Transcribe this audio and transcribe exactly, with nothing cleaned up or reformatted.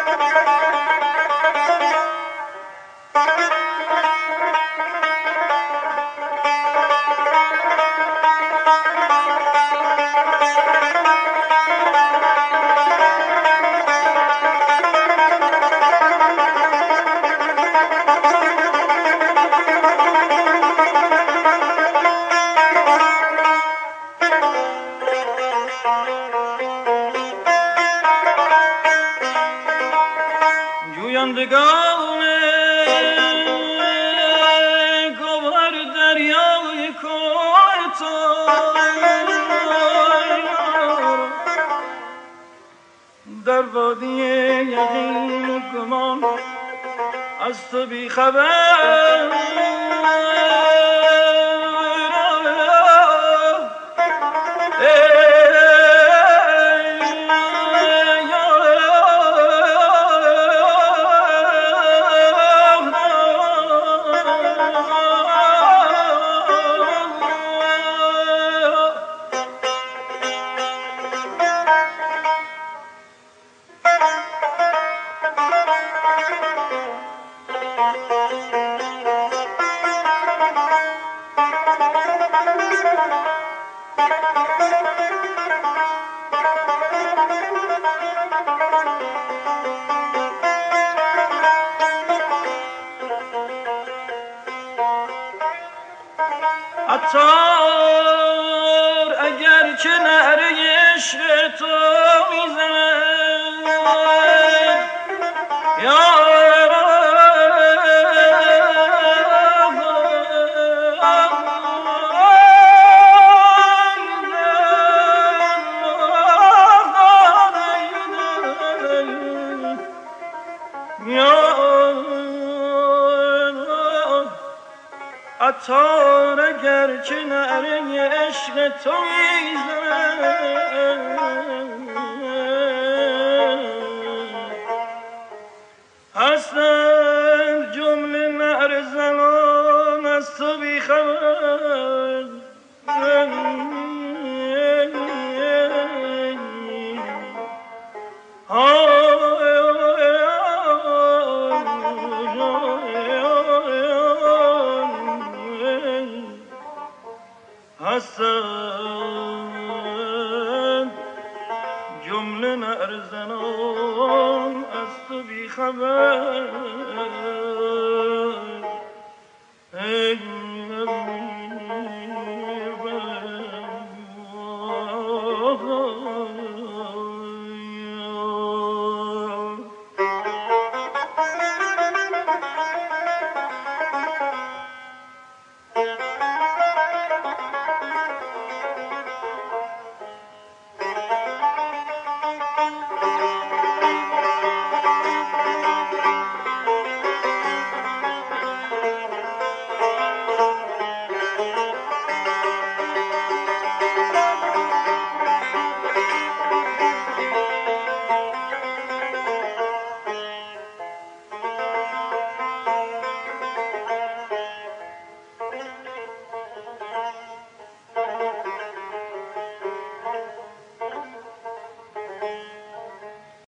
جویندگان گوهر دریای کوهتان در وادی یقین و گمان از تو بی خبر عطار اگر چه نعره عشق تو میزند یا عطار اگر چه نعره عشق تو میزند هستند جمله نعره زنان از تو بی خبر هستند جمله نعره زنان از تو بی خبر